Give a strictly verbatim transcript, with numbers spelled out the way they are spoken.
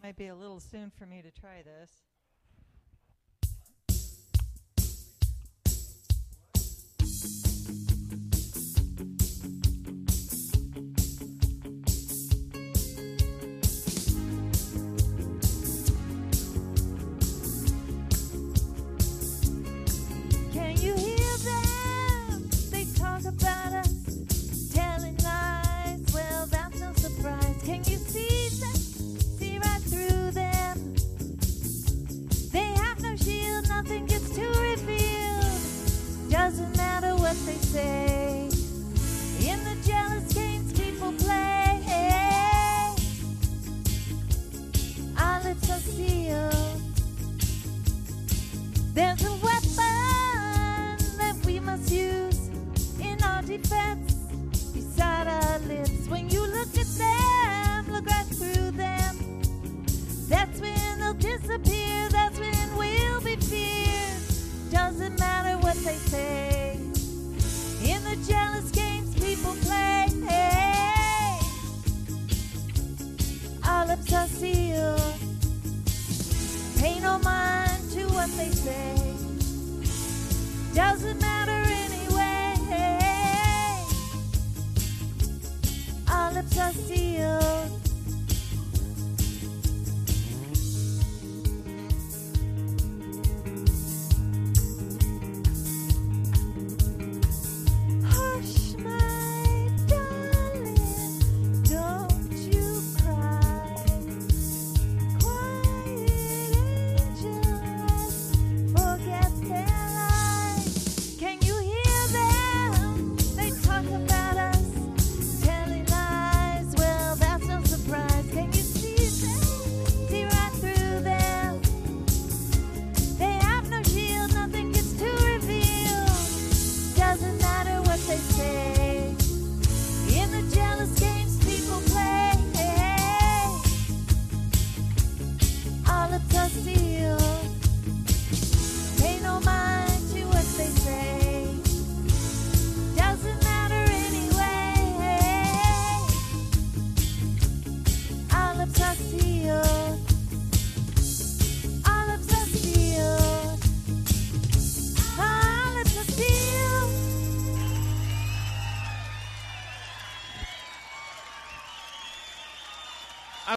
Might be a little soon for me to try this. Can you hear them? They talk about us, telling lies. Well, that's no surprise. Can you see them? See right through them. They have no shield, nothing gets too revealed. Doesn't matter what they say. In the jealous games people play, our lips are sealed. There's a weapon that we must use in our defense beside our lips. When you look at them, look right through them. That's when they'll disappear, that's when we'll be feared. Doesn't matter what they say. In the jealous games people play, our lips are sealed. Pay no mind to what they say. Doesn't matter anyway. Our lips are sealed. Hush, my darling, don't you cry. Quiet angels forget their lies. Can you hear them? They talk about us, telling lies. Well, that's no surprise. Can you see them? See right through them. They have no shield, nothing gets to reveal. Doesn't